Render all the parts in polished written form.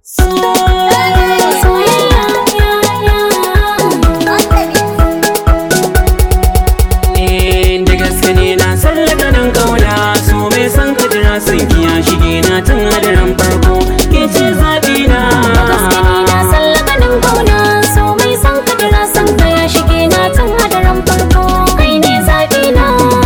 Da gaske ne na sallaka nan kauna, so mai san ka jira san kiya shige na tun hadarin farko, ke ce zaɓi na. Da gaske ne na sallaka nan kauna, so mai san ka jira san kiya shige na tun hadarin farko, kai ne zaɓi na.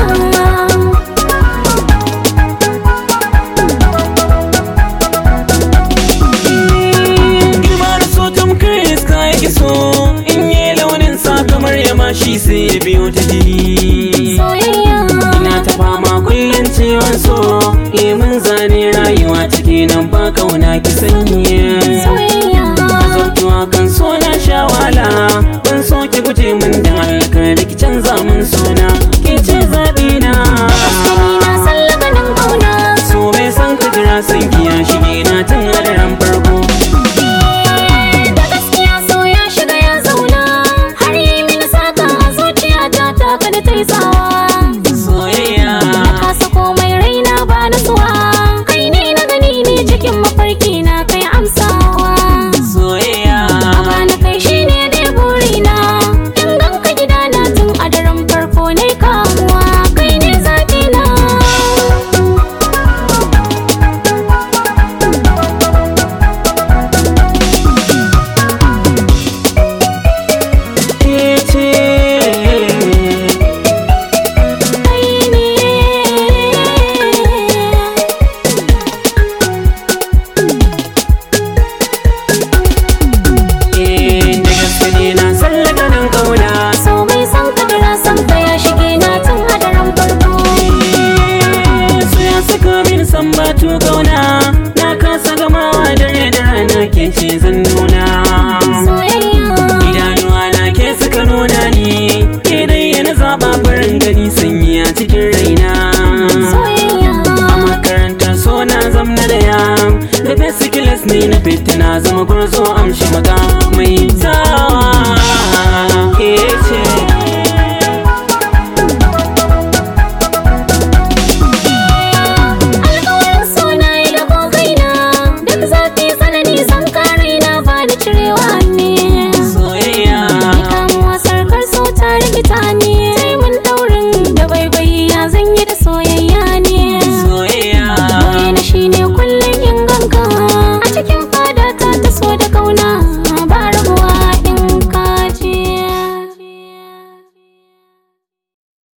Girma da so tamkar iska yake so, in yi launin sa kamar yama shi sai ya biyo ta jini. Ina ta fama kullum ciwon so, mun zane rayuwa take nan ba kauna ki sanya. Azabtuwa kan so na sha wala, ban so ki guje min da halaka da ki canza min suna, ke ce zaɓi na. So mai san ka jira san kiya shige na tun hadarin farko. Da gaskiya so ya shiga ya zauna, har yi mini saka a zuciyata ta kada ta yi tsawa. Soyayya Kasa komai raina ba nutsuwa, kai ne na gani ne cikin mafarki na kai amsawa. soyayya Bana kai shi ne dai burina, in ganka gidana tun a daren farko ne kamuwa, kai ne zaɓi na. ke ce. Kai ne. Da gaske ne na sallaka nan kauna, So mai san ka jira san ka ya shige na tun a daren farko. su ya saka min sambatu kauna, na kasa gamawa dare da rana ke ce zan nuna. Soyayya Idanuwa na ke suka nuna ni, ke dai yana zaɓa farin gani sanyi a cikin raina. soyayya A makarantar so na zamna da ya, da fesikilas ne na fita na zama gwarzo amshi maka.